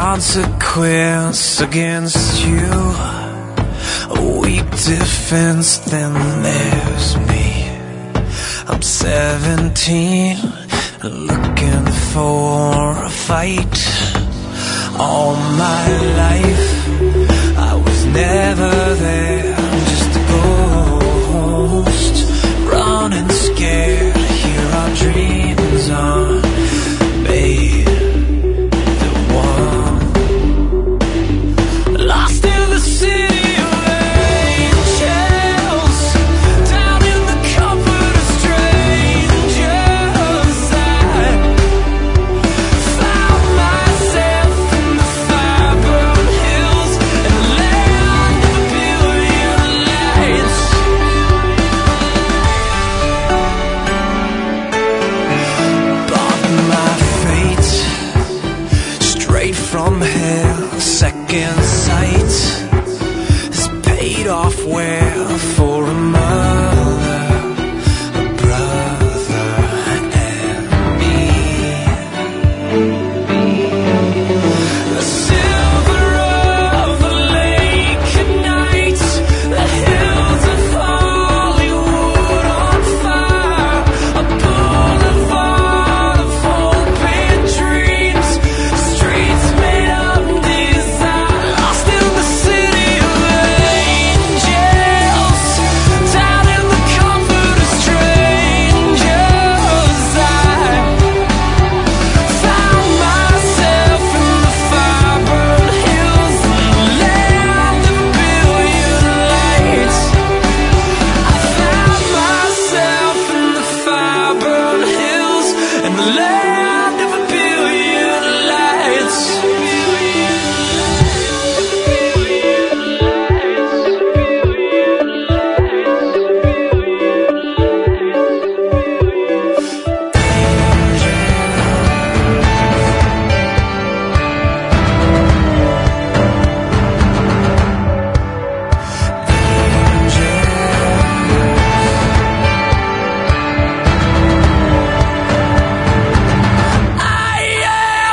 consequence against you. A weak defense, then there's me. I'm 17, looking for a fight. All my life I was never there, just a ghost, running scared. Here our dreams are made the one. Lost in the city of angels, down in the comfort of strangers. I found myself in the fire-burned hills and the land of a billion lights. Bought my fate straight from hell. Second sight is paid off well for a mother, a brother, and me. The silver of the lake at night, the hills of Hollywood on fire, a boulevard of open dreams, streets made of desire. Lost in the city of angels, down in the comfort of strangers. I found myself in the fire-burned hills and the land of a billion lights. I found myself in the fire-burned hills and the land of a billion lights. I am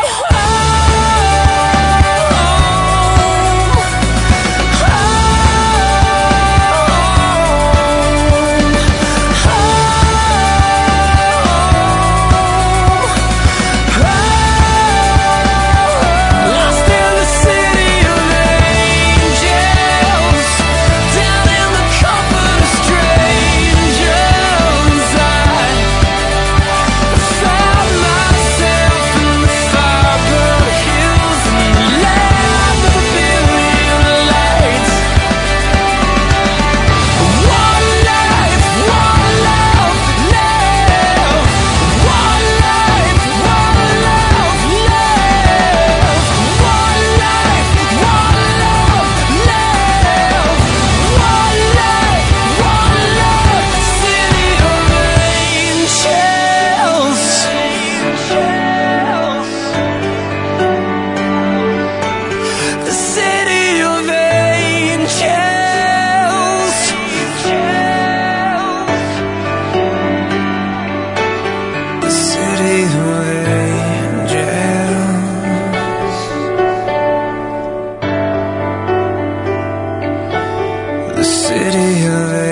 lost in the city of angels, down in the comfort of strangers. I found myself in the fire-burned hills and the land of a billion lights. One life, one love, live. One life, one love, live. One life, one love, live. One life, one love, city of angels. The city of angels. The city of angels. The city of